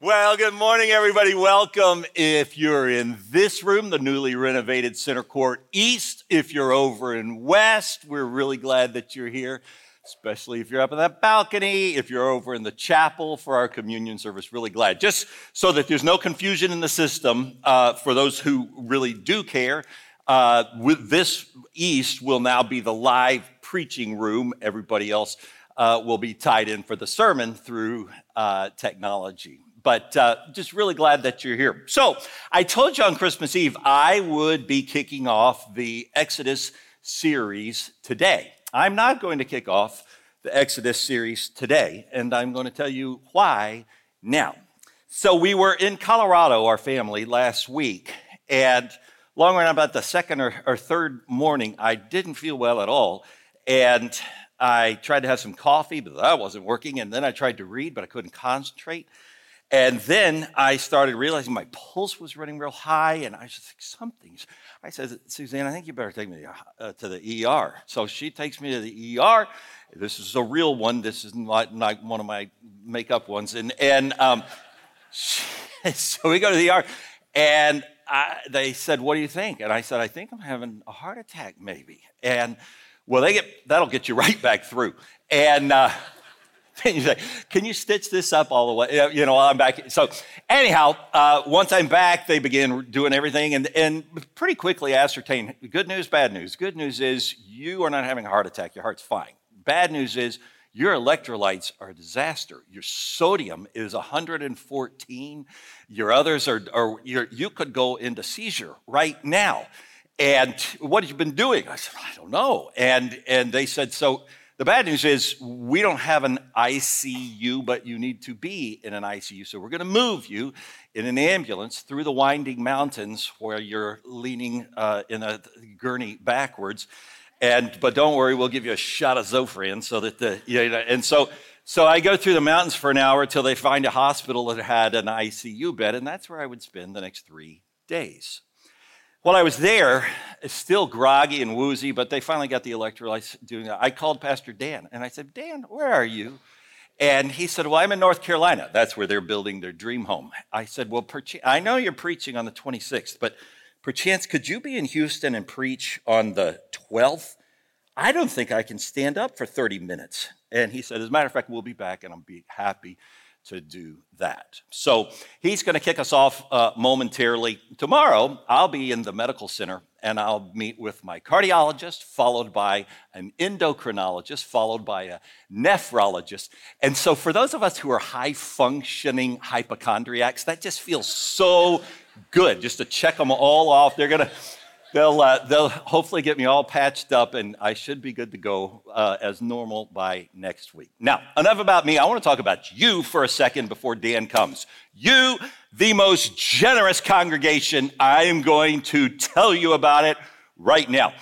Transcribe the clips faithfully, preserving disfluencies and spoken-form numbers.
Well, good morning, everybody. Welcome. If you're in this room, the newly renovated Center Court East, if you're over in West, we're really glad that you're here, especially if you're up in that balcony, if you're over in the chapel for our communion service, really glad. Just so that there's no confusion in the system, uh, for those who really do care, uh, with this East will now be the live preaching room. Everybody else uh, will be tied in for the sermon through uh, technology. But uh, just really glad that you're here. So I told you on Christmas Eve I would be kicking off the Exodus series today. I'm not going to kick off the Exodus series today, and I'm going to tell you why now. So we were in Colorado, our family, last week, and long around about the second or, or third morning, I didn't feel well at all, and I tried to have some coffee, but that wasn't working, and then I tried to read, but I couldn't concentrate. And then I started realizing my pulse was running real high, and I was just like, something's. I said, Suzanne, I think you better take me uh, to the E R. So she takes me to the E R. This is a real one. This is not, not one of my makeup ones. And, and um, she, so we go to the E R, and I, they said, what do you think? And I said, I think I'm having a heart attack, maybe. And, well, they get that'll get you right back through. And uh And you say, can you stitch this up all the way? You know, I'm back. So anyhow, uh, once I'm back, they begin doing everything and, and pretty quickly ascertain good news, bad news. Good news is you are not having a heart attack. Your heart's fine. Bad news is your electrolytes are a disaster. Your sodium is one hundred fourteen. Your others are, are you're, you could go into seizure right now. And what have you been doing? I said, I don't know. And, and they said, so the bad news is we don't have an I C U, but you need to be in an I C U. So we're going to move you in an ambulance through the winding mountains where you're leaning uh, in a gurney backwards. And but don't worry, we'll give you a shot of Zofran so that the you know. And so so I go through the mountains for an hour till they find a hospital that had an I C U bed, and that's where I would spend the next three days. While I was there, it's still groggy and woozy, but they finally got the electrolytes doing that. I called Pastor Dan, and I said, Dan, where are you? And he said, well, I'm in North Carolina. That's where they're building their dream home. I said, well, perch- I know you're preaching on the twenty-sixth, but perchance, could you be in Houston and preach on the twelfth? I don't think I can stand up for thirty minutes. And he said, as a matter of fact, we'll be back, and I'll be happy to do that. So he's going to kick us off uh, momentarily. Tomorrow, I'll be in the medical center, and I'll meet with my cardiologist, followed by an endocrinologist, followed by a nephrologist. And so for those of us who are high-functioning hypochondriacs, that just feels so good, just to check them all off. They're going to... They'll, uh, they'll hopefully get me all patched up, and I should be good to go uh, as normal by next week. Now, enough about me. I want to talk about you for a second before Dan comes. You, the most generous congregation. I am going to tell you about it right now.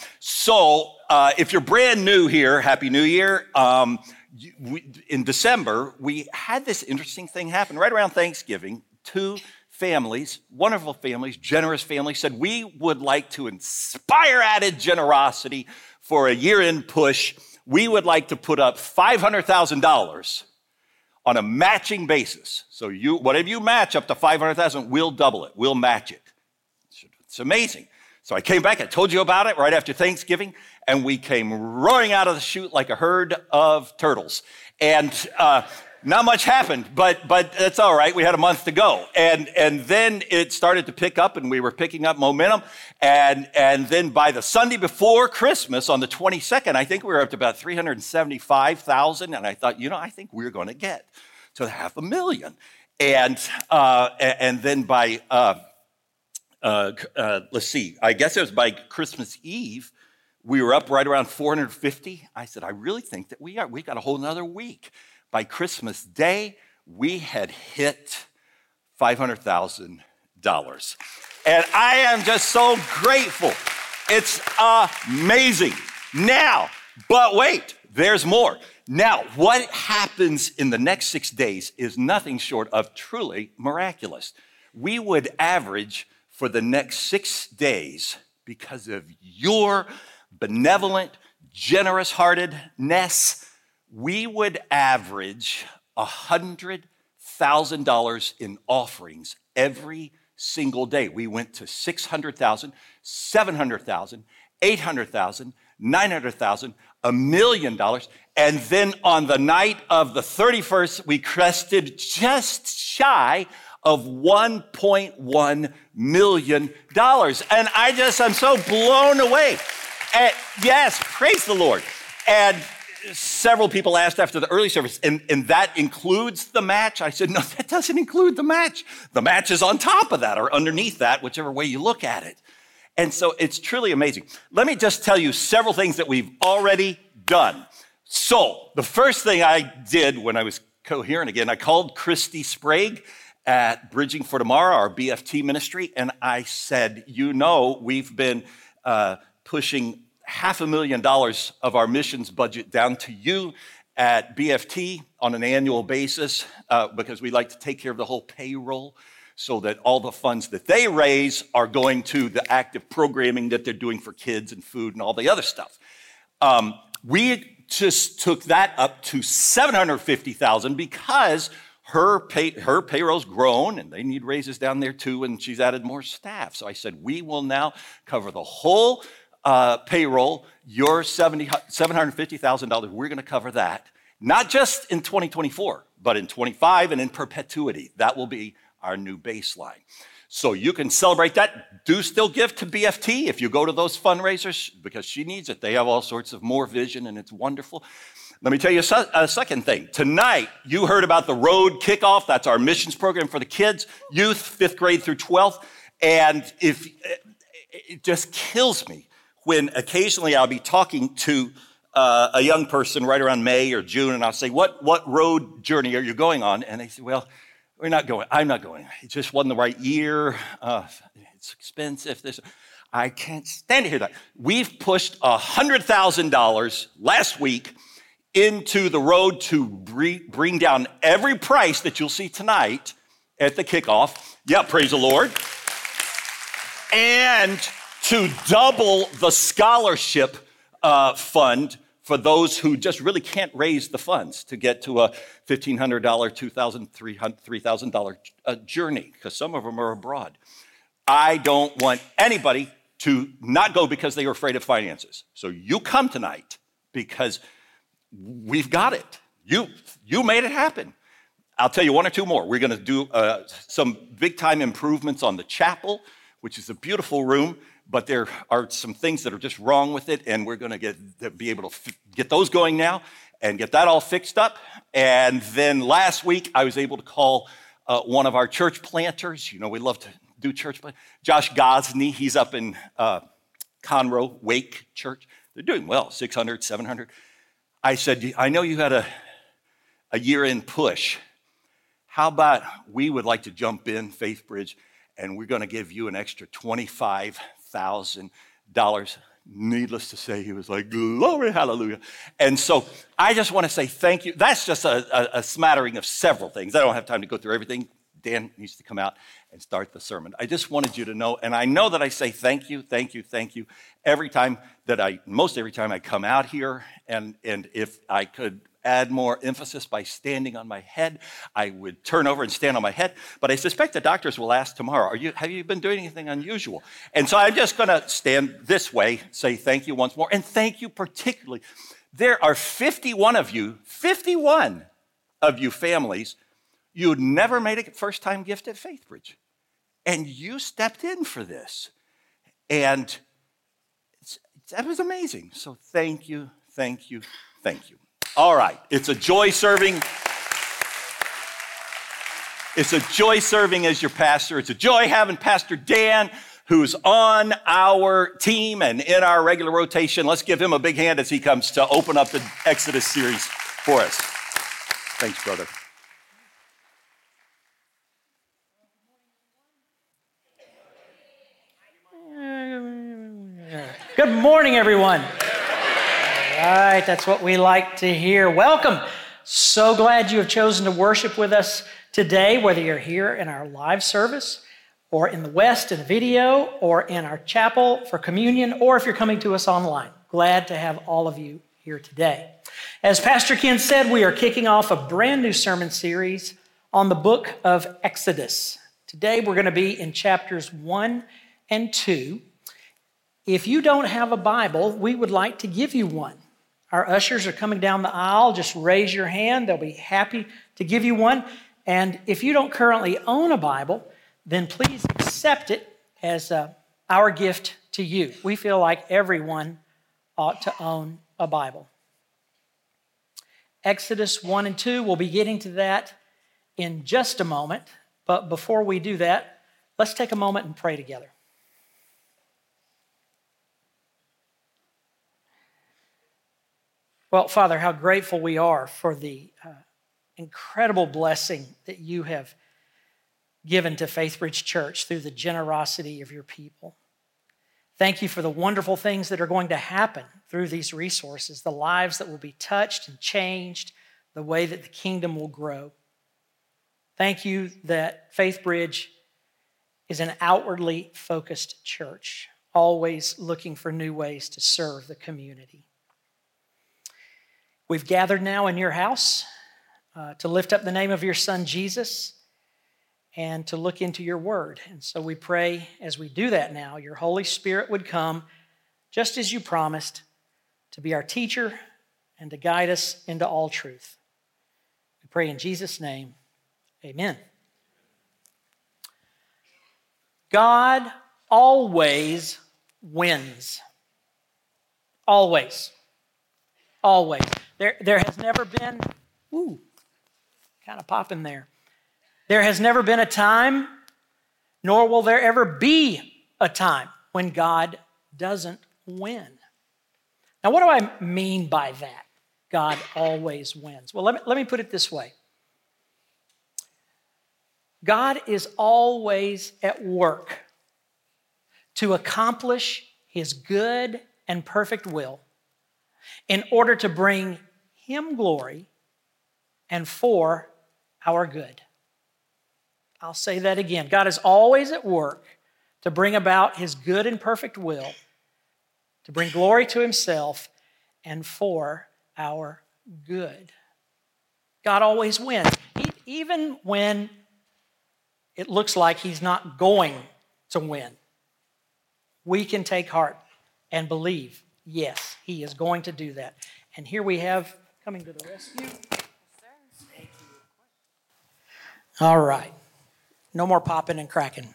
So uh, if you're brand new here, Happy New Year. Um, we, in December, we had this interesting thing happen right around Thanksgiving. Two families, wonderful families, generous families, said we would like to inspire added generosity for a year-end push. We would like to put up five hundred thousand dollars on a matching basis. So you, whatever you match up to five hundred thousand dollars, we'll double it. We'll match it. It's amazing. So I came back, I told you about it right after Thanksgiving, and we came roaring out of the chute like a herd of turtles. And uh, not much happened, but but it's all right. We had a month to go. And and then it started to pick up, and we were picking up momentum. And, and then by the Sunday before Christmas, on the twenty-second, I think we were up to about three hundred seventy-five thousand. And I thought, you know, I think we're going to get to half a million. And, uh, and then by, uh, uh, uh, let's see, I guess it was by Christmas Eve, we were up right around four hundred fifty. I said, I really think that we are. We got a whole another week. By Christmas Day, we had hit five hundred thousand dollars. And I am just so grateful. It's amazing. Now, but wait, there's more. Now, what happens in the next six days is nothing short of truly miraculous. We would average for the next six days, because of your benevolent, generous-heartedness, we would average one hundred thousand dollars in offerings every single day. We went to six hundred thousand, seven hundred thousand, eight hundred thousand, nine hundred thousand, a million dollars. And then on the night of the thirty-first, we crested just shy of one point one million dollars. And I just, I'm so blown away. And yes, praise the Lord. And several people asked after the early service, and, and that includes the match? I said, no, that doesn't include the match. The match is on top of that or underneath that, whichever way you look at it. And so it's truly amazing. Let me just tell you several things that we've already done. So the first thing I did when I was coherent again, I called Christy Sprague at Bridging for Tomorrow, our B F T ministry, and I said, you know, we've been uh, pushing half a million dollars of our missions budget down to you at B F T on an annual basis uh, because we like to take care of the whole payroll so that all the funds that they raise are going to the active programming that they're doing for kids and food and all the other stuff. Um, we just took that up to seven hundred fifty thousand dollars because her pay, her payroll's grown and they need raises down there too, and she's added more staff. So I said, we will now cover the whole Uh, payroll, your seven hundred fifty thousand dollars, we're going to cover that. Not just in twenty twenty-four, but in twenty-five and in perpetuity. That will be our new baseline. So you can celebrate that. Do still give to B F T if you go to those fundraisers because she needs it. They have all sorts of more vision and it's wonderful. Let me tell you a second thing. Tonight, you heard about the Road Kickoff. That's our missions program for the kids, youth, fifth grade through twelfth. And if it just kills me when occasionally I'll be talking to uh, a young person right around May or June, and I'll say, what, what road journey are you going on? And they say, well, we're not going. I'm not going. It just wasn't the right year. Uh, it's expensive. This, I can't stand to hear that. We've pushed one hundred thousand dollars last week into the road to bring down every price that you'll see tonight at the kickoff. Yeah, praise the Lord. And to double the scholarship uh, fund for those who just really can't raise the funds to get to a fifteen hundred dollars, two thousand dollars, three thousand dollars uh, journey, because some of them are abroad. I don't want anybody to not go because they are afraid of finances. So you come tonight because we've got it. You, you made it happen. I'll tell you one or two more. We're going to do uh, some big-time improvements on the chapel, which is a beautiful room, but there are some things that are just wrong with it, and we're going to get be able to f- get those going now and get that all fixed up. And then last week, I was able to call uh, one of our church planters. You know, we love to do church plant. Josh Gosney, he's up in uh, Conroe, Wake Church. They're doing well, six hundred, seven hundred. I said, I know you had a, a year-end push. How about we would like to jump in, Faith Bridge, and we're going to give you an extra twenty-five thousand dollars. Needless to say, he was like, glory, hallelujah. And so I just want to say thank you. That's just a, a, a smattering of several things. I don't have time to go through everything. Dan needs to come out and start the sermon. I just wanted you to know, and I know that I say thank you, thank you, thank you every time that I, most every time I come out here, and, and if I could add more emphasis by standing on my head, I would turn over and stand on my head. But I suspect the doctors will ask tomorrow, Are you, have you been doing anything unusual? And so I'm just going to stand this way, say thank you once more, and thank you particularly. There are fifty-one of you, fifty-one of you families, you never made a first-time gift at FaithBridge, and you stepped in for this. And it's, that was amazing. So thank you, thank you, thank you. All right, it's a joy serving. It's a joy serving as your pastor. It's a joy having Pastor Dan, who's on our team and in our regular rotation. Let's give him a big hand as he comes to open up the Exodus series for us. Thanks, brother. Good morning, everyone. All right, that's what we like to hear. Welcome. So glad you have chosen to worship with us today, whether you're here in our live service or in the West in video or in our chapel for communion, or if you're coming to us online. Glad to have all of you here today. As Pastor Ken said, we are kicking off a brand new sermon series on the book of Exodus. Today we're going to be in chapters one and two. If you don't have a Bible, we would like to give you one. Our ushers are coming down the aisle. Just raise your hand. They'll be happy to give you one. And if you don't currently own a Bible, then please accept it as uh, our gift to you. We feel like everyone ought to own a Bible. Exodus one and two, we'll be getting to that in just a moment. But before we do that, let's take a moment and pray together. Well, Father, how grateful we are for the uh, incredible blessing that you have given to Faithbridge Church through the generosity of your people. Thank you for the wonderful things that are going to happen through these resources, the lives that will be touched and changed, the way that the kingdom will grow. Thank you that Faithbridge is an outwardly focused church, always looking for new ways to serve the community. We've gathered now in your house uh, to lift up the name of your Son, Jesus, and to look into your word. And so we pray as we do that now, your Holy Spirit would come, just as you promised, to be our teacher and to guide us into all truth. We pray in Jesus' name, amen. God always wins. Always. Always. There, there has never been, ooh, kind of popping there. There has never been a time, nor will there ever be a time when God doesn't win. Now, what do I mean by that? God always wins. Well, let me, let me put it this way. God is always at work to accomplish his good and perfect will in order to bring him glory and for our good. I'll say that again. God is always at work to bring about his good and perfect will, to bring glory to himself and for our good. God always wins. He, even when it looks like he's not going to win, we can take heart and believe, yes, he is going to do that. And here we have, coming to the rescue. Yes, sir. All right. No more popping and cracking.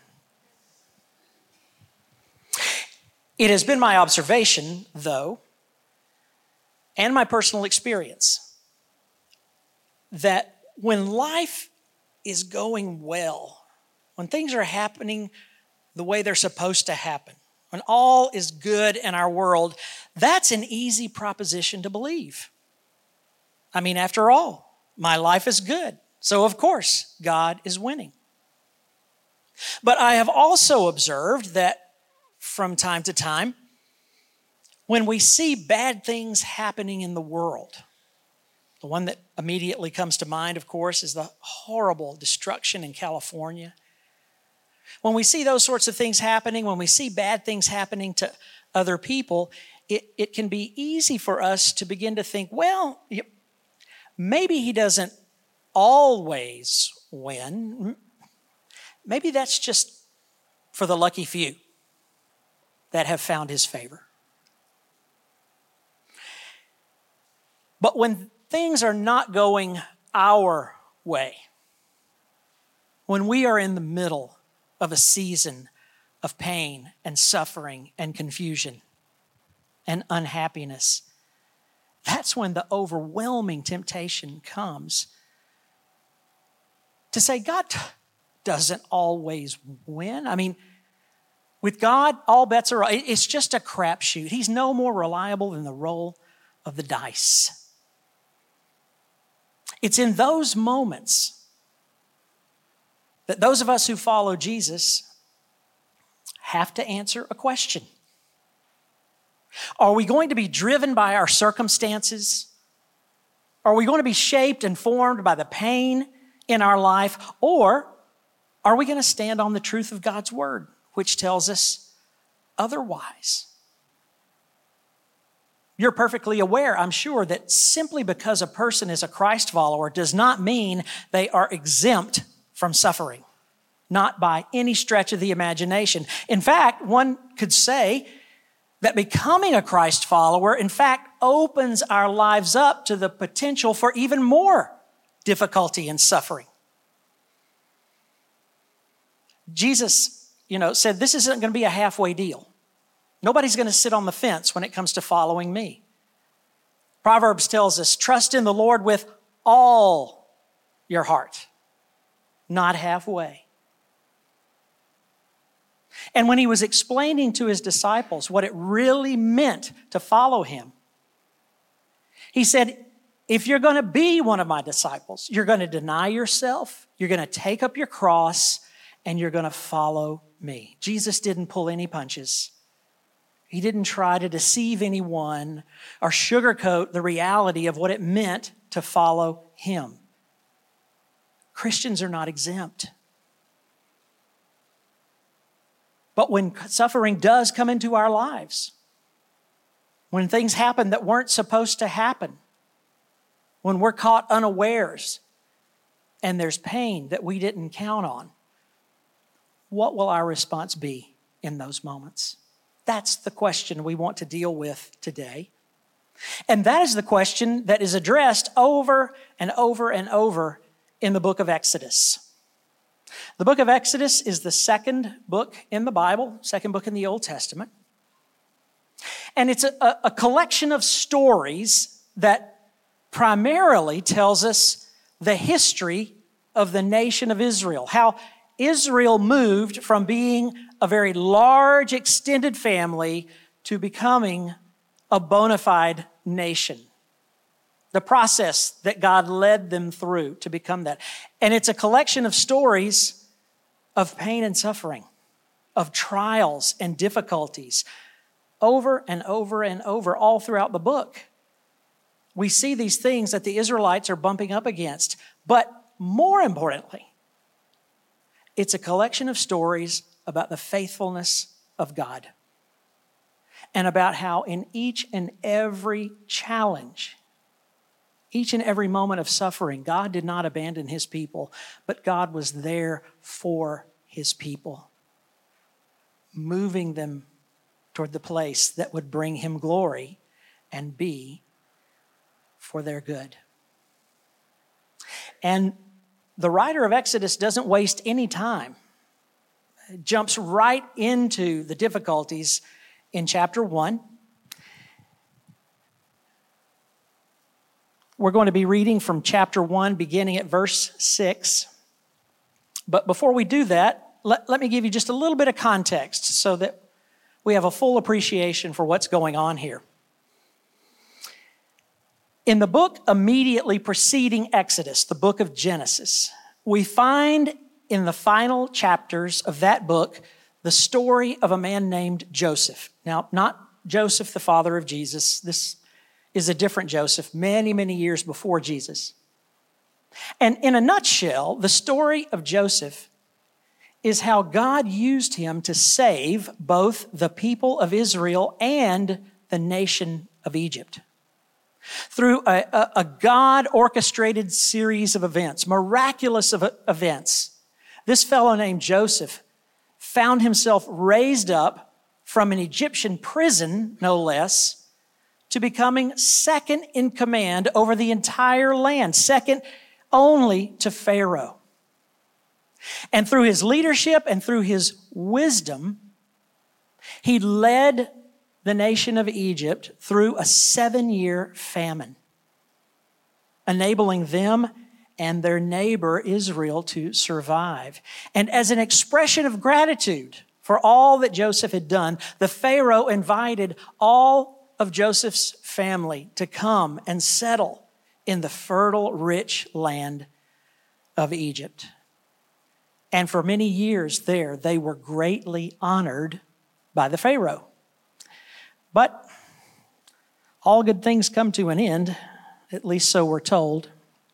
It has been my observation, though, and my personal experience, that when life is going well, when things are happening the way they're supposed to happen, when all is good in our world, that's an easy proposition to believe. I mean, after all, my life is good, so of course, God is winning. But I have also observed that from time to time, when we see bad things happening in the world, the one that immediately comes to mind, of course, is the horrible destruction in California. When we see those sorts of things happening, when we see bad things happening to other people, it, it can be easy for us to begin to think, well, maybe he doesn't always win. Maybe that's just for the lucky few that have found his favor. But when things are not going our way, when we are in the middle of a season of pain and suffering and confusion and unhappiness, that's when the overwhelming temptation comes to say, God doesn't always win. I mean, with God, all bets are off. It's just a crapshoot. He's no more reliable than the roll of the dice. It's in those moments that those of us who follow Jesus have to answer a question. Are we going to be driven by our circumstances? Are we going to be shaped and formed by the pain in our life? Or are we going to stand on the truth of God's word, which tells us otherwise? You're perfectly aware, I'm sure, that simply because a person is a Christ follower does not mean they are exempt from suffering. Not by any stretch of the imagination. In fact, one could say that becoming a Christ follower, in fact, opens our lives up to the potential for even more difficulty and suffering. Jesus, you know, said this isn't going to be a halfway deal. Nobody's going to sit on the fence when it comes to following me. Proverbs tells us, trust in the Lord with all your heart, not halfway. And when he was explaining to his disciples what it really meant to follow him, he said, if you're going to be one of my disciples, you're going to deny yourself, you're going to take up your cross, and you're going to follow me. Jesus didn't pull any punches. He didn't try to deceive anyone or sugarcoat the reality of what it meant to follow him. Christians are not exempt. But when suffering does come into our lives, when things happen that weren't supposed to happen, when we're caught unawares and there's pain that we didn't count on, what will our response be in those moments? That's the question we want to deal with today. And that is the question that is addressed over and over and over in the book of Exodus. The book of Exodus is the second book in the Bible, second book in the Old Testament. And it's a, a collection of stories that primarily tells us the history of the nation of Israel, how Israel moved from being a very large, extended family to becoming a bona fide nation. The process that God led them through to become that. And it's a collection of stories of pain and suffering, of trials and difficulties, over and over and over, all throughout the book. We see these things that the Israelites are bumping up against. But more importantly, it's a collection of stories about the faithfulness of God and about how in each and every challenge, each and every moment of suffering, God did not abandon his people, but God was there for his people, moving them toward the place that would bring him glory and be for their good. And the writer of Exodus doesn't waste any time. It jumps right into the difficulties in chapter one. We're going to be reading from chapter one, beginning at verse six. But before we do that, let, let me give you just a little bit of context so that we have a full appreciation for what's going on here. In the book immediately preceding Exodus, the book of Genesis, we find in the final chapters of that book the story of a man named Joseph. Now, not Joseph, the father of Jesus. This is a different Joseph, many, many years before Jesus. And in a nutshell, the story of Joseph is how God used him to save both the people of Israel and the nation of Egypt. Through a, a, a God-orchestrated series of events, miraculous of events, this fellow named Joseph found himself raised up from an Egyptian prison, no less, to becoming second in command over the entire land, second only to Pharaoh. And through his leadership and through his wisdom, he led the nation of Egypt through a seven-year famine, enabling them and their neighbor Israel to survive. And as an expression of gratitude for all that Joseph had done, the Pharaoh invited all of Joseph's family to come and settle in the fertile, rich land of Egypt. And for many years there, they were greatly honored by the Pharaoh. But all good things come to an end, at least so we're told.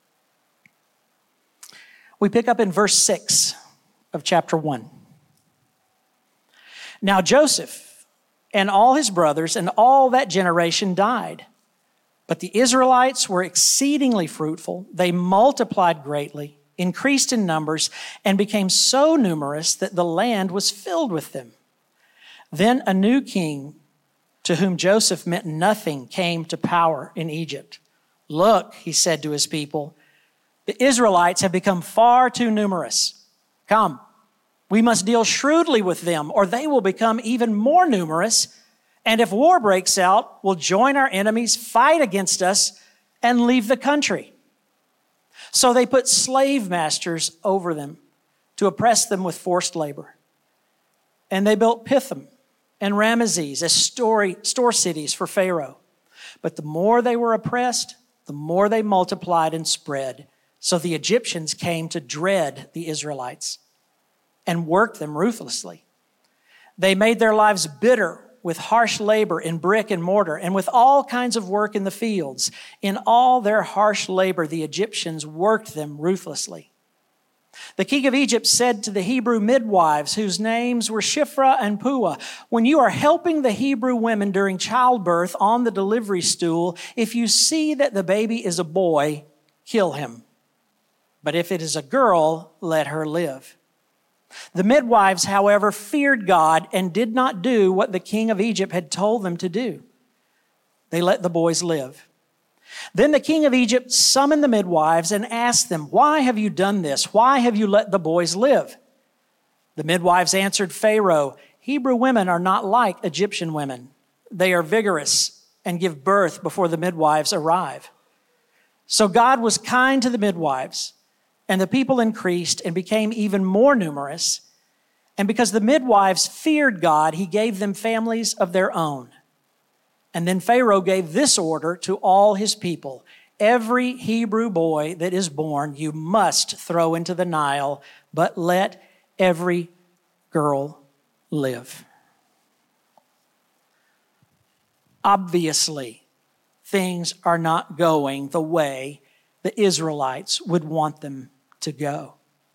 We pick up in verse six of chapter one. Now Joseph and all his brothers and all that generation died. But the Israelites were exceedingly fruitful. They multiplied greatly, increased in numbers, and became so numerous that the land was filled with them. Then a new king, to whom Joseph meant nothing, came to power in Egypt. Look, he said to his people, the Israelites have become far too numerous. Come, we must deal shrewdly with them, or they will become even more numerous. And if war breaks out, we'll join our enemies, fight against us, and leave the country. So they put slave masters over them to oppress them with forced labor. And they built Pithom and Ramesses as store, store cities for Pharaoh. But the more they were oppressed, the more they multiplied and spread. So the Egyptians came to dread the Israelites and worked them ruthlessly. They made their lives bitter with harsh labor in brick and mortar and with all kinds of work in the fields. In all their harsh labor, the Egyptians worked them ruthlessly. The king of Egypt said to the Hebrew midwives, whose names were Shiphrah and Puah, when you are helping the Hebrew women during childbirth on the delivery stool, if you see that the baby is a boy, kill him. But if it is a girl, let her live. The midwives, however, feared God and did not do what the king of Egypt had told them to do. They let the boys live. Then the king of Egypt summoned the midwives and asked them, why have you done this? Why have you let the boys live? The midwives answered Pharaoh, Hebrew women are not like Egyptian women. They are vigorous and give birth before the midwives arrive. So God was kind to the midwives, and the people increased and became even more numerous. And because the midwives feared God, he gave them families of their own. And then Pharaoh gave this order to all his people. Every Hebrew boy that is born, you must throw into the Nile, but let every girl live. Obviously, things are not going the way the Israelites would want them to go.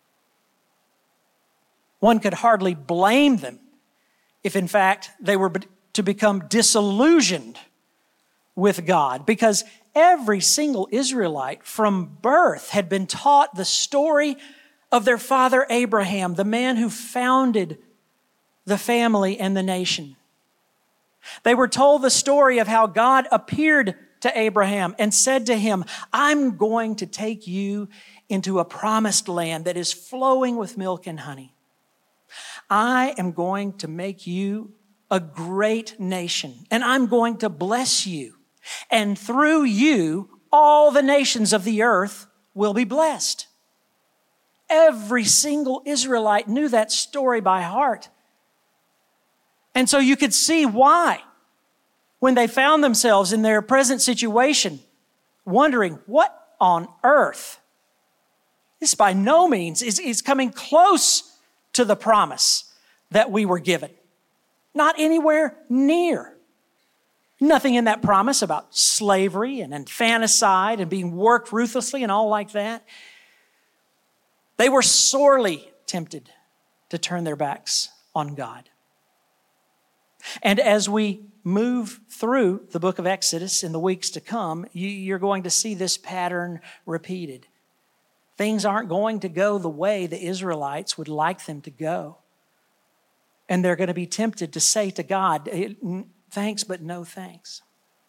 One could hardly blame them if, in fact, they were to become disillusioned with God, because every single Israelite from birth had been taught the story of their father Abraham, the man who founded the family and the nation. They were told the story of how God appeared to Abraham and said to him, I'm going to take you into a promised land that is flowing with milk and honey. I am going to make you a great nation, and I'm going to bless you. And through you, all the nations of the earth will be blessed. Every single Israelite knew that story by heart. And so you could see why, when they found themselves in their present situation, wondering, what on earth? This by no means is, is coming close to the promise that we were given. Not anywhere near. Nothing in that promise about slavery and infanticide and being worked ruthlessly and all like that. They were sorely tempted to turn their backs on God. And as we move through the book of Exodus in the weeks to come, you're going to see this pattern repeated. Things aren't going to go the way the Israelites would like them to go. And they're going to be tempted to say to God, thanks, but no thanks.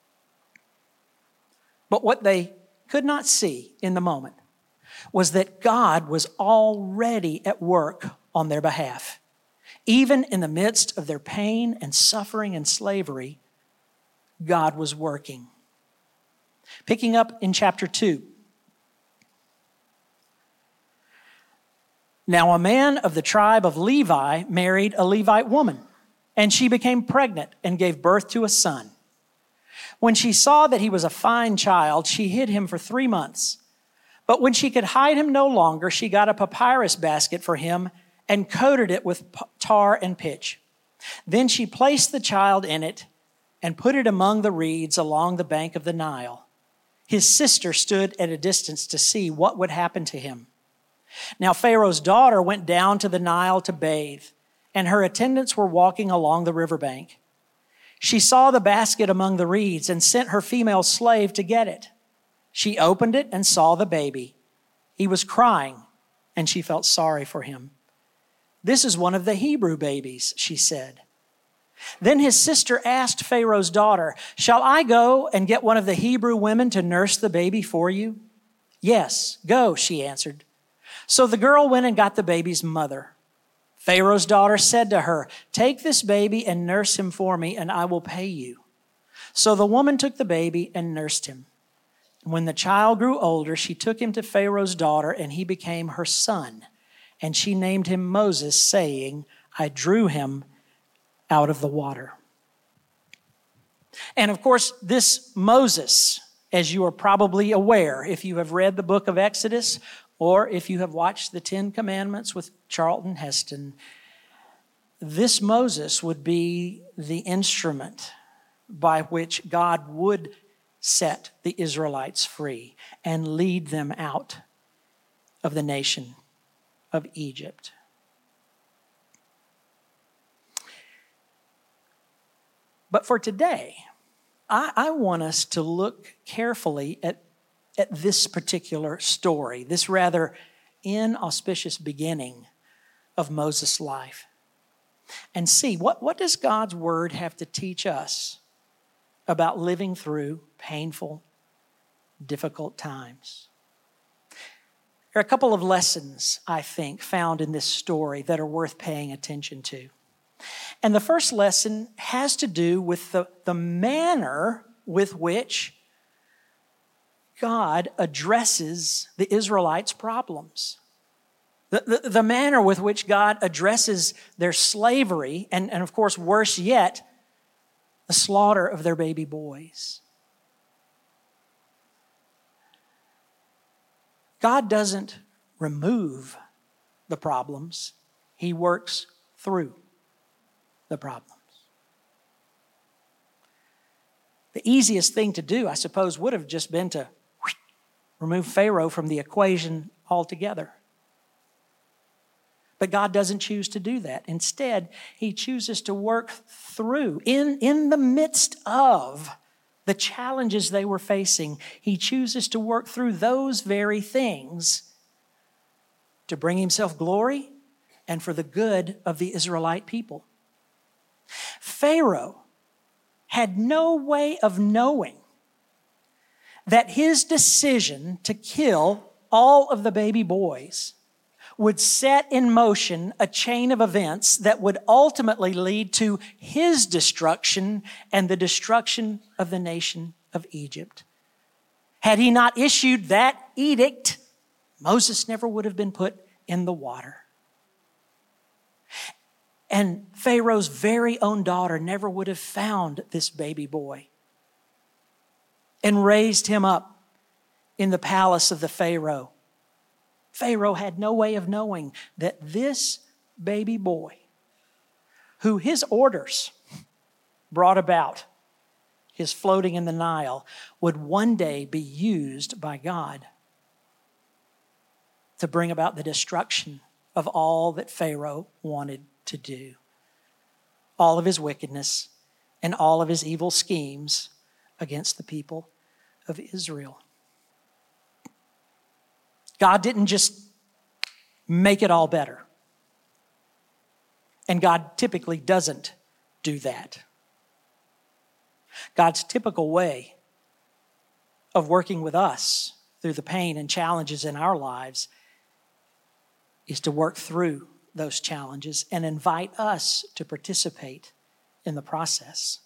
But what they could not see in the moment was that God was already at work on their behalf. Even in the midst of their pain and suffering and slavery, God was working. Picking up in chapter two. Now a man of the tribe of Levi married a Levite woman, and she became pregnant and gave birth to a son. When she saw that he was a fine child, she hid him for three months. But when she could hide him no longer, she got a papyrus basket for him and coated it with tar and pitch. Then she placed the child in it and put it among the reeds along the bank of the Nile. His sister stood at a distance to see what would happen to him. Now Pharaoh's daughter went down to the Nile to bathe, and her attendants were walking along the riverbank. She saw the basket among the reeds and sent her female slave to get it. She opened it and saw the baby. He was crying, and she felt sorry for him. "This is one of the Hebrew babies," she said. Then his sister asked Pharaoh's daughter, "Shall I go and get one of the Hebrew women to nurse the baby for you?" "Yes, go," she answered. So the girl went and got the baby's mother. Pharaoh's daughter said to her, "Take this baby and nurse him for me, and I will pay you." So the woman took the baby and nursed him. When the child grew older, she took him to Pharaoh's daughter, and he became her son. And she named him Moses, saying, "I drew him out of the water." And of course, this Moses, as you are probably aware, if you have read the book of Exodus, or if you have watched the Ten Commandments with Charlton Heston, this Moses would be the instrument by which God would set the Israelites free and lead them out of the nation of Egypt. But for today, I, I want us to look carefully at, at this particular story, this rather inauspicious beginning of Moses' life, and see what, what does God's word have to teach us about living through painful, difficult times. There are a couple of lessons, I think, found in this story that are worth paying attention to. And the first lesson has to do with the, the manner with which God addresses the Israelites' problems. The, the, the manner with which God addresses their slavery, and, and of course, worse yet, the slaughter of their baby boys. God doesn't remove the problems. He works through the problems. The easiest thing to do, I suppose, would have just been to remove Pharaoh from the equation altogether. But God doesn't choose to do that. Instead, He chooses to work through, in, in the midst of the challenges they were facing, He chooses to work through those very things to bring Himself glory and for the good of the Israelite people. Pharaoh had no way of knowing that his decision to kill all of the baby boys would set in motion a chain of events that would ultimately lead to his destruction and the destruction of the nation of Egypt. Had he not issued that edict, Moses never would have been put in the water. And Pharaoh's very own daughter never would have found this baby boy and raised him up in the palace of the Pharaoh. Pharaoh had no way of knowing that this baby boy, who his orders brought about his floating in the Nile, would one day be used by God to bring about the destruction of all that Pharaoh wanted to do. All of his wickedness and all of his evil schemes against the people of Israel. God didn't just make it all better. And God typically doesn't do that. God's typical way of working with us through the pain and challenges in our lives is to work through those challenges and invite us to participate in the process.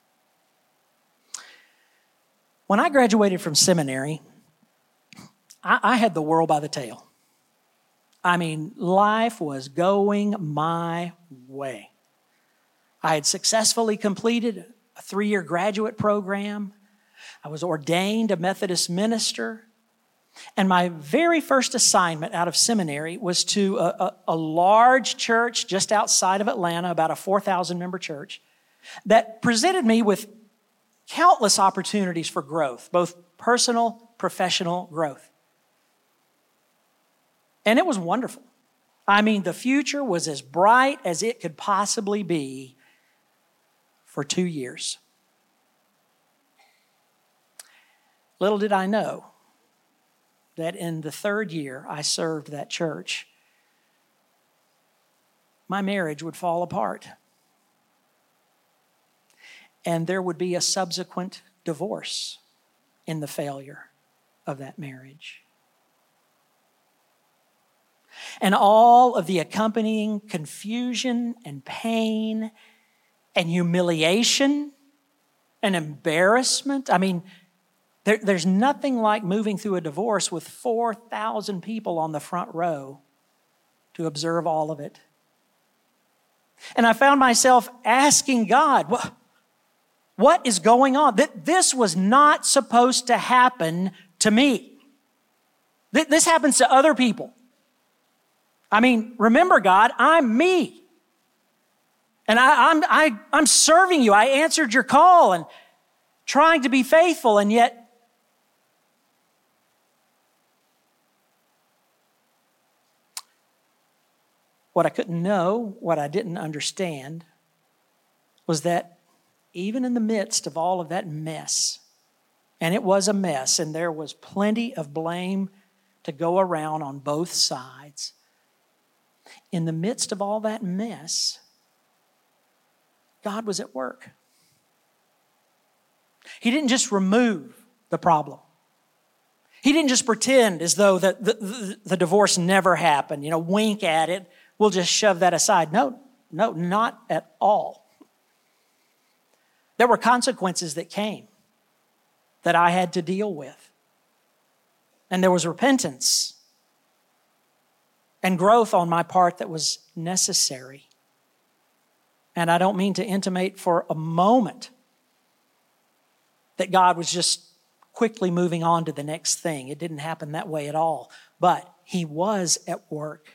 When I graduated from seminary, I, I had the world by the tail. I mean, life was going my way. I had successfully completed a three-year graduate program. I was ordained a Methodist minister. And my very first assignment out of seminary was to a, a, a large church just outside of Atlanta, about a four thousand member church, that presented me with countless opportunities for growth, both personal, professional growth. And it was wonderful. I mean, the future was as bright as it could possibly be for two years. Little did I know that in the third year I served that church, my marriage would fall apart. And there would be a subsequent divorce in the failure of that marriage. And all of the accompanying confusion and pain and humiliation and embarrassment. I mean, there, there's nothing like moving through a divorce with four thousand people on the front row to observe all of it. And I found myself asking God, what, what is going on? This was not supposed to happen to me. This happens to other people. I mean, remember, God, I'm me. And I, I'm, I, I'm serving you. I answered your call and trying to be faithful, and yet what I couldn't know, what I didn't understand, was that even in the midst of all of that mess, and it was a mess, and there was plenty of blame to go around on both sides, in the midst of all that mess, God was at work. He didn't just remove the problem. He didn't just pretend as though the, the, the, the divorce never happened, you know, wink at it. We'll just shove that aside. No, no, not at all. There were consequences that came that I had to deal with. And there was repentance and growth on my part that was necessary. And I don't mean to intimate for a moment that God was just quickly moving on to the next thing. It didn't happen that way at all. But He was at work,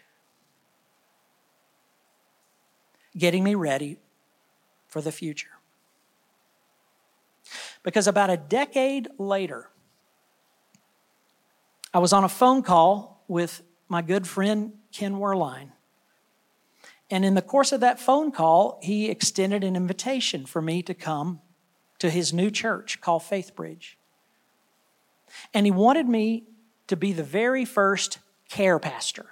getting me ready for the future. Because about a decade later, I was on a phone call with my good friend Ken Werline. And in the course of that phone call, he extended an invitation for me to come to his new church called Faith Bridge. And he wanted me to be the very first care pastor.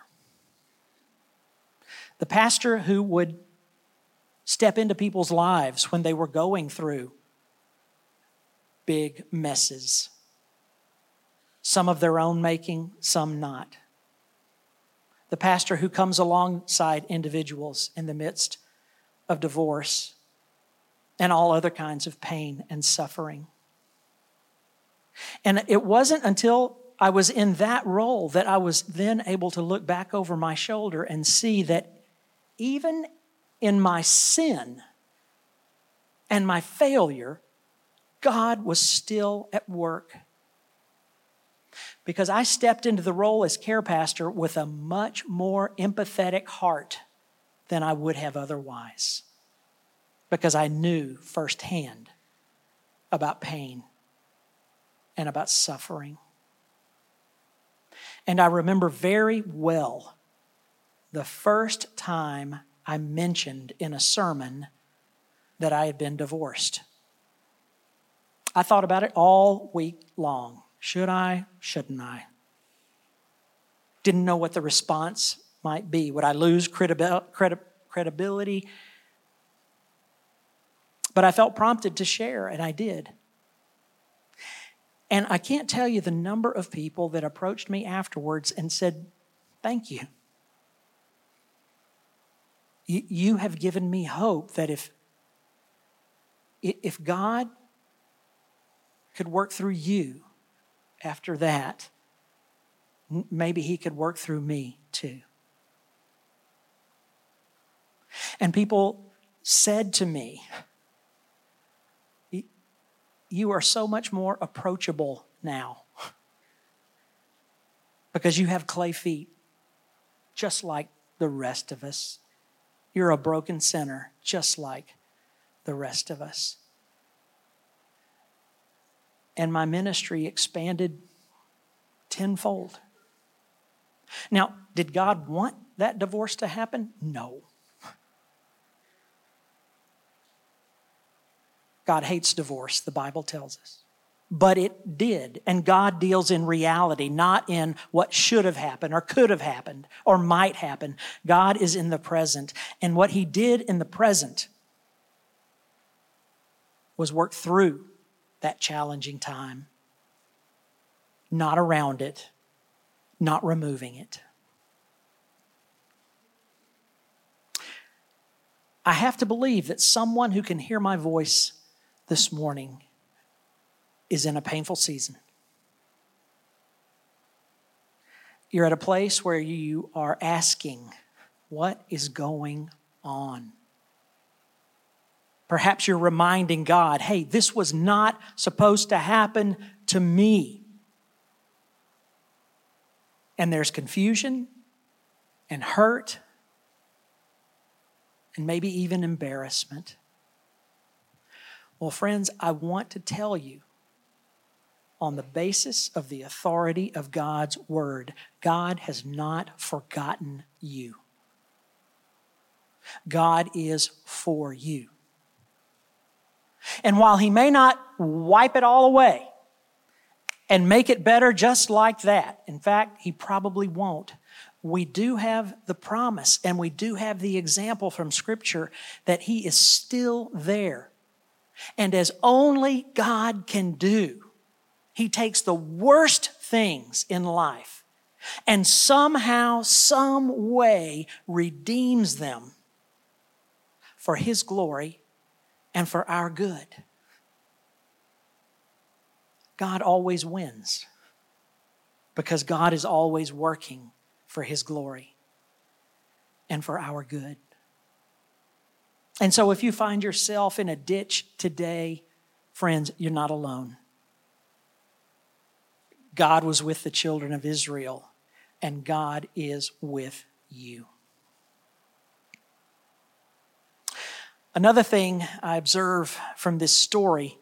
The pastor who would step into people's lives when they were going through big messes. Some of their own making, some not. The pastor who comes alongside individuals in the midst of divorce and all other kinds of pain and suffering. And it wasn't until I was in that role that I was then able to look back over my shoulder and see that even in my sin and my failure, God was still at work. Because I stepped into the role as care pastor with a much more empathetic heart than I would have otherwise. Because I knew firsthand about pain and about suffering. And I remember very well the first time I mentioned in a sermon that I had been divorced. I thought about it all week long. Should I? Shouldn't I? Didn't know what the response might be. Would I lose credibil- credi- credibility? But I felt prompted to share, and I did. And I can't tell you the number of people that approached me afterwards and said, thank you. You, you have given me hope that if, if God could work through you after that, maybe He could work through me too. And people said to me, you are so much more approachable now because you have clay feet just like the rest of us. You're a broken sinner just like the rest of us. And my ministry expanded tenfold. Now, did God want that divorce to happen? No. God hates divorce, the Bible tells us. But it did. And God deals in reality, not in what should have happened or could have happened or might happen. God is in the present. And what he did in the present was work through that challenging time, not around it, not removing it. I have to believe that someone who can hear my voice this morning is in a painful season. You're at a place where you are asking, what is going on? Perhaps you're reminding God, hey, this was not supposed to happen to me. And there's confusion and hurt and maybe even embarrassment. Well, friends, I want to tell you, on the basis of the authority of God's word, God has not forgotten you. God is for you. And while he may not wipe it all away and make it better just like that, in fact, he probably won't, we do have the promise and we do have the example from Scripture that he is still there. And as only God can do, he takes the worst things in life and somehow, some way redeems them for his glory and for our good. God always wins because God is always working for his glory and for our good. And so if you find yourself in a ditch today, friends, you're not alone. God was with the children of Israel, and God is with you. Another thing I observe from this story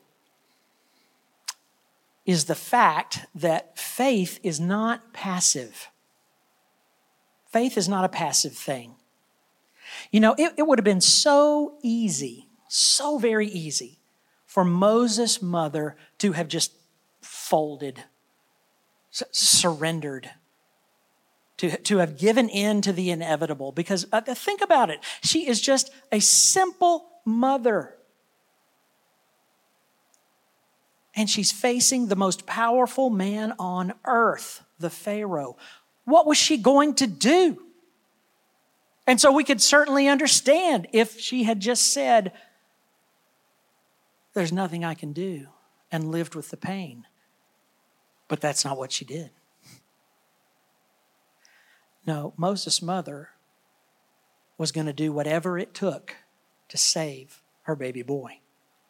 is the fact that faith is not passive. Faith is not a passive thing. You know, it, it would have been so easy, so very easy for Moses' mother to have just folded, surrendered, to, to have given in to the inevitable. Because uh, think about it. She is just a simple mother. And she's facing the most powerful man on earth, the Pharaoh. What was she going to do? And so we could certainly understand if she had just said, there's nothing I can do, and lived with the pain. But that's not what she did. No, Moses' mother was going to do whatever it took to save her baby boy.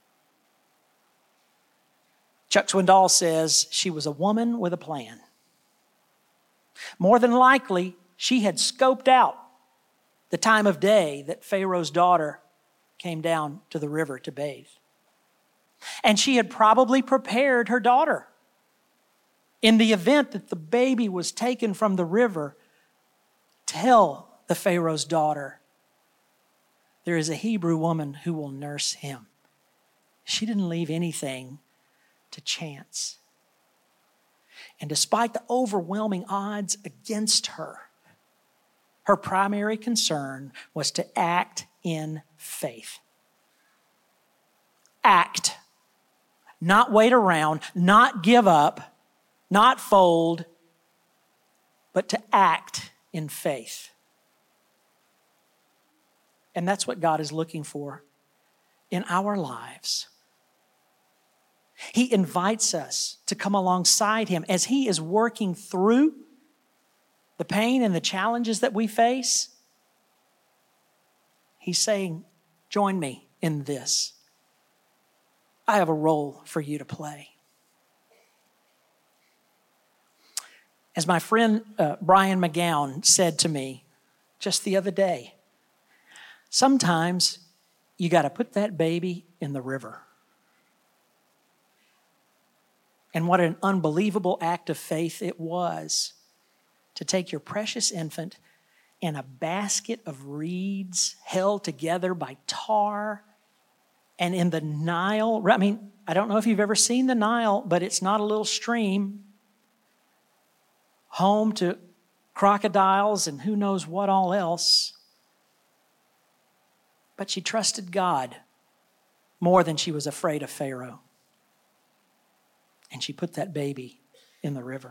Chuck Swindoll says she was a woman with a plan. More than likely, she had scoped out the time of day that Pharaoh's daughter came down to the river to bathe. And she had probably prepared her daughter in the event that the baby was taken from the river. Tell the Pharaoh's daughter, there is a Hebrew woman who will nurse him. She didn't leave anything to chance. And despite the overwhelming odds against her, her primary concern was to act in faith. Act. Not wait around, not give up, not fold, but to act in faith. And that's what God is looking for in our lives. He invites us to come alongside him as he is working through the pain and the challenges that we face. He's saying, join me in this. I have a role for you to play. As my friend uh, Brian McGowan said to me just the other day, sometimes you got to put that baby in the river. And what an unbelievable act of faith it was to take your precious infant in a basket of reeds held together by tar And in the Nile, I mean, I don't know if you've ever seen the Nile, but it's not a little stream, home to crocodiles and who knows what all else. But she trusted God more than she was afraid of Pharaoh. And she put that baby in the river.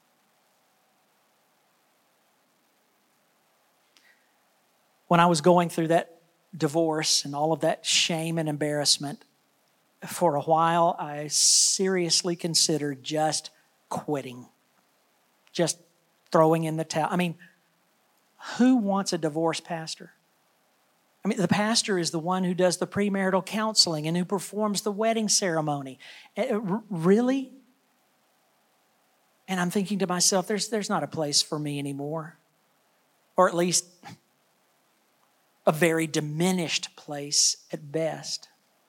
When I was going through that divorce and all of that shame and embarrassment, for a while I seriously considered just quitting, just throwing in the towel. I mean, who wants a divorce pastor? I mean, the pastor is the one who does the premarital counseling and who performs the wedding ceremony. R- really? And I'm thinking to myself, there's, there's not a place for me anymore. Or at least a very diminished place at best.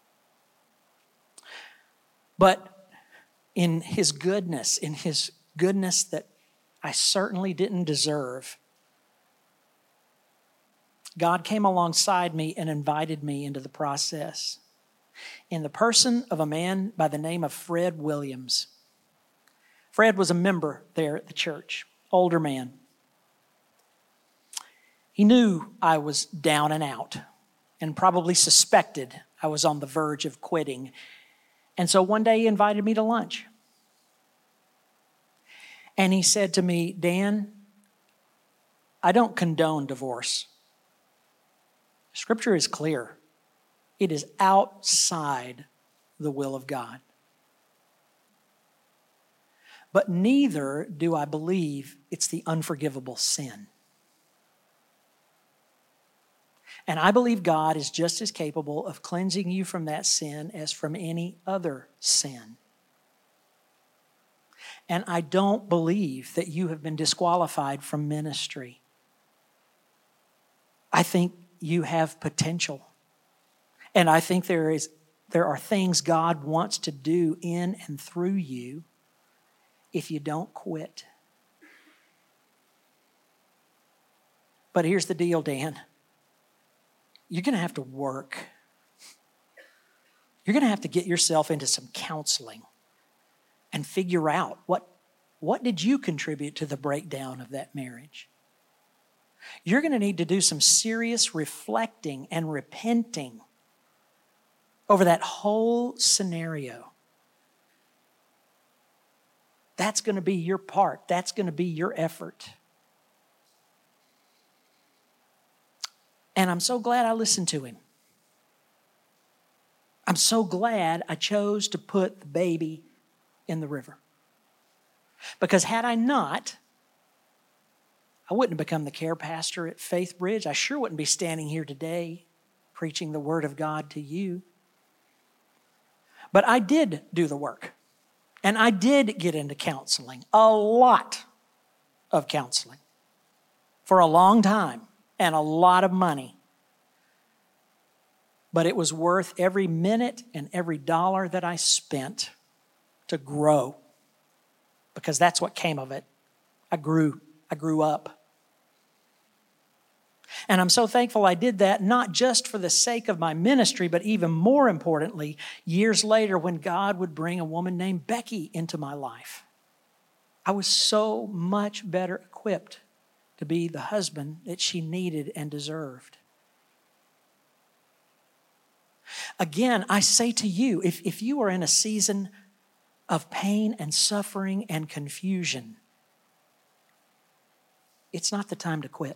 But in His goodness, in His goodness that I certainly didn't deserve, God came alongside me and invited me into the process in the person of a man by the name of Fred Williams. Fred was a member there at the church, older man. He knew I was down and out and probably suspected I was on the verge of quitting. And so one day he invited me to lunch. And he said to me, Dan, I don't condone divorce. Scripture is clear. It is outside the will of God. But neither do I believe it's the unforgivable sin. And I believe God is just as capable of cleansing you from that sin as from any other sin. And I don't believe that you have been disqualified from ministry. I think you have potential. And I think there is there are things God wants to do in and through you if you don't quit. But here's the deal, Dan. You're going to have to work. You're going to have to get yourself into some counseling and figure out what, what did you contribute to the breakdown of that marriage. You're going to need to do some serious reflecting and repenting over that whole scenario. That's going to be your part. That's going to be your effort. And I'm so glad I listened to him. I'm so glad I chose to put the baby in the river. Because had I not, I wouldn't have become the care pastor at Faith Bridge. I sure wouldn't be standing here today preaching the Word of God to you. But I did do the work. And I did get into counseling, a lot of counseling, for a long time and a lot of money. But it was worth every minute and every dollar that I spent to grow, because that's what came of it. I grew, I grew up. And I'm so thankful I did that, not just for the sake of my ministry, but even more importantly, years later when God would bring a woman named Becky into my life. I was so much better equipped to be the husband that she needed and deserved. Again, I say to you, if, if you are in a season of pain and suffering and confusion, it's not the time to quit.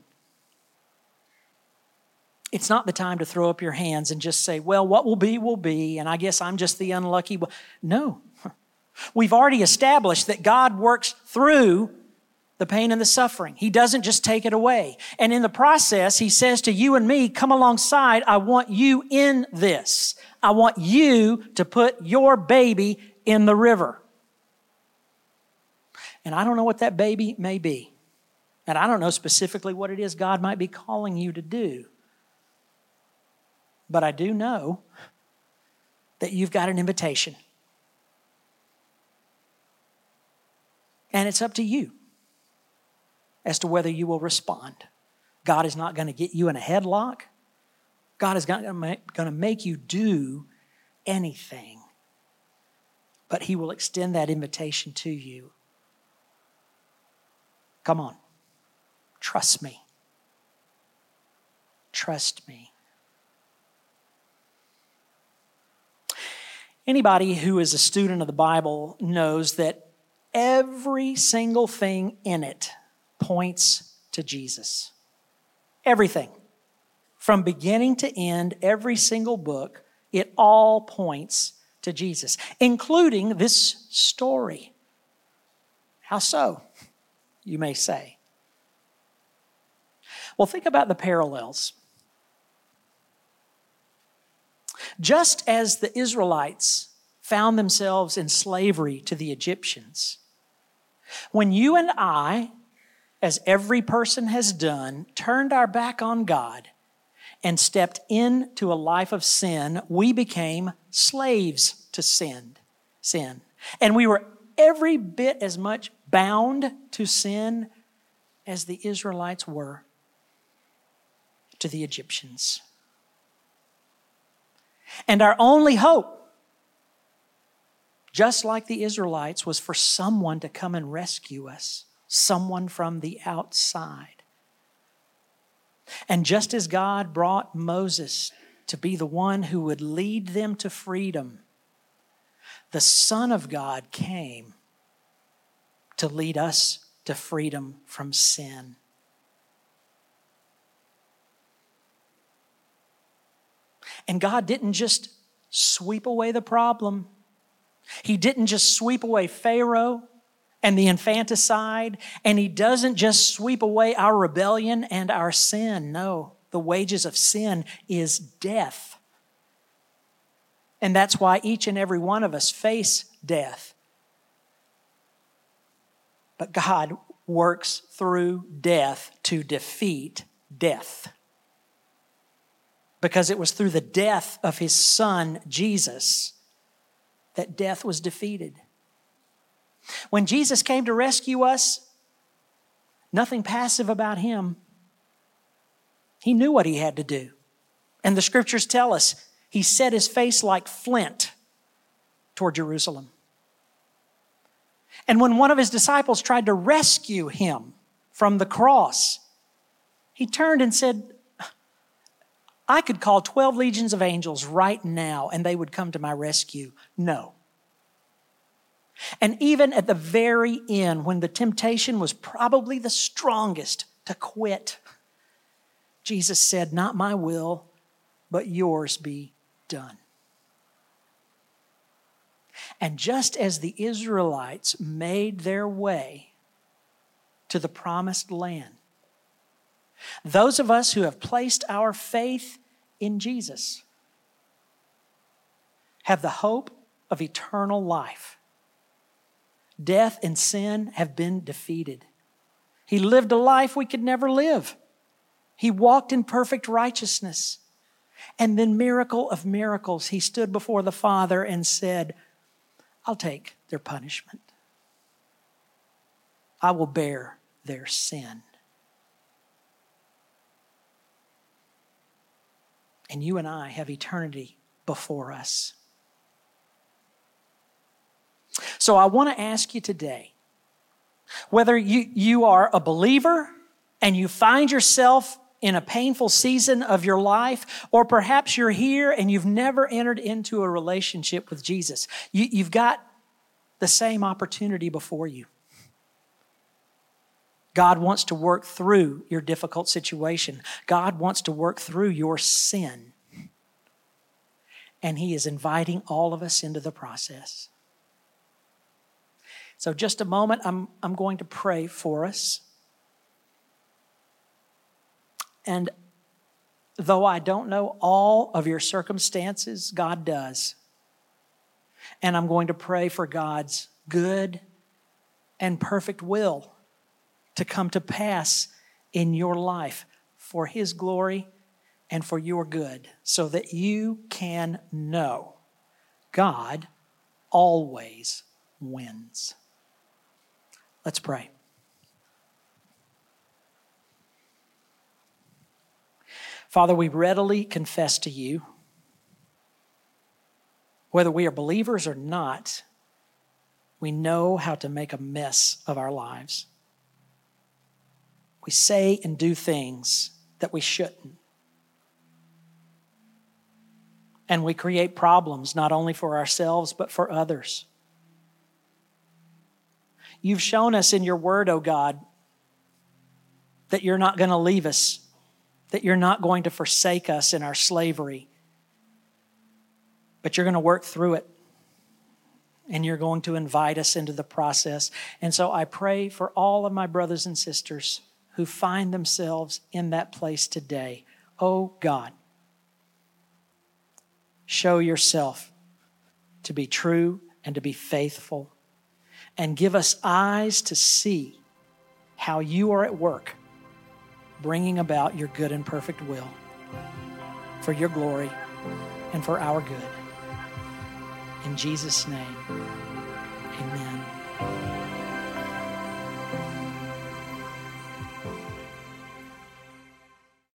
It's not the time to throw up your hands and just say, well, what will be, will be, and I guess I'm just the unlucky one. No. We've already established that God works through the pain and the suffering. He doesn't just take it away. And in the process, He says to you and me, come alongside. I want you in this. I want you to put your baby in the river. And I don't know what that baby may be. And I don't know specifically what it is God might be calling you to do. But I do know that you've got an invitation. And it's up to you as to whether you will respond. God is not going to get you in a headlock. God is going to make you do anything, but He will extend that invitation to you. Come on, trust me. Trust me. Anybody who is a student of the Bible knows that every single thing in it points to Jesus. Everything. From beginning to end, every single book, it all points to Jesus, including this story. How so, you may say? Well, think about the parallels. Just as the Israelites found themselves in slavery to the Egyptians, when you and I, as every person has done, turned our back on God and stepped into a life of sin, we became slaves to sin. Sin. And we were every bit as much bound to sin as the Israelites were to the Egyptians. And our only hope, just like the Israelites, was for someone to come and rescue us, someone from the outside. And just as God brought Moses to be the one who would lead them to freedom, the Son of God came to lead us to freedom from sin. And God didn't just sweep away the problem. He didn't just sweep away Pharaoh and the infanticide, and He doesn't just sweep away our rebellion and our sin. No, the wages of sin is death. And that's why each and every one of us face death. But God works through death to defeat death. Because it was through the death of His Son, Jesus, that death was defeated. When Jesus came to rescue us, nothing passive about Him. He knew what He had to do. And the Scriptures tell us He set His face like flint toward Jerusalem. And when one of His disciples tried to rescue Him from the cross, He turned and said, I could call twelve legions of angels right now and they would come to my rescue. No. And even at the very end, when the temptation was probably the strongest to quit, Jesus said, not my will, but yours be done. And just as the Israelites made their way to the promised land, those of us who have placed our faith in Jesus have the hope of eternal life. Death and sin have been defeated. He lived a life we could never live. He walked in perfect righteousness. And then, miracle of miracles, He stood before the Father and said, I'll take their punishment. I will bear their sin. And you and I have eternity before us. So I want to ask you today, whether you, you are a believer and you find yourself in a painful season of your life, or perhaps you're here and you've never entered into a relationship with Jesus, you, you've got the same opportunity before you. God wants to work through your difficult situation. God wants to work through your sin. And He is inviting all of us into the process. So just a moment, I'm, I'm going to pray for us. And though I don't know all of your circumstances, God does. And I'm going to pray for God's good and perfect will to come to pass in your life for His glory and for your good, so that you can know God always wins. Let's pray. Father, we readily confess to You Whether we are believers or not, we know how to make a mess of our lives. We say and do things that we shouldn't. And we create problems not only for ourselves, but for others. You've shown us in your word, oh God, that you're not going to leave us, that you're not going to forsake us in our slavery, but you're going to work through it, and you're going to invite us into the process. And so I pray for all of my brothers and sisters who find themselves in that place today. Oh God, show yourself to be true and to be faithful, and give us eyes to see how you are at work, bringing about your good and perfect will for your glory and for our good. In Jesus' name.